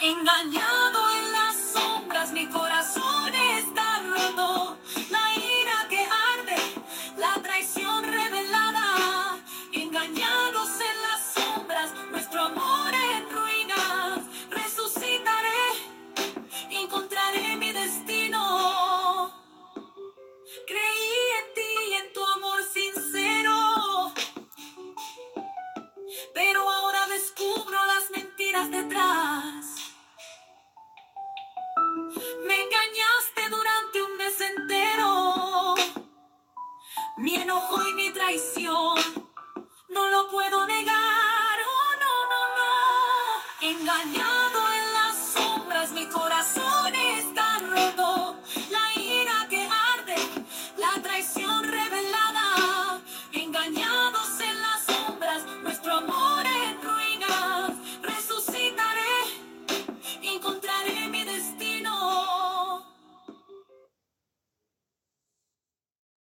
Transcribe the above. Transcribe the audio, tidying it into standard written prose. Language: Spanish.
Engañado en las sombras, mi corazón está roto. La ira que arde, la traición revelada. Engañados en las sombras, nuestro amor en ruinas. Resucitaré, encontraré mi destino. Creí en ti, en tu amor sincero, pero ahora descubro las mentiras detrás. Me engañaste durante un mes entero. Mi enojo y mi traición no lo puedo negar. Oh, no, no, no. Engañado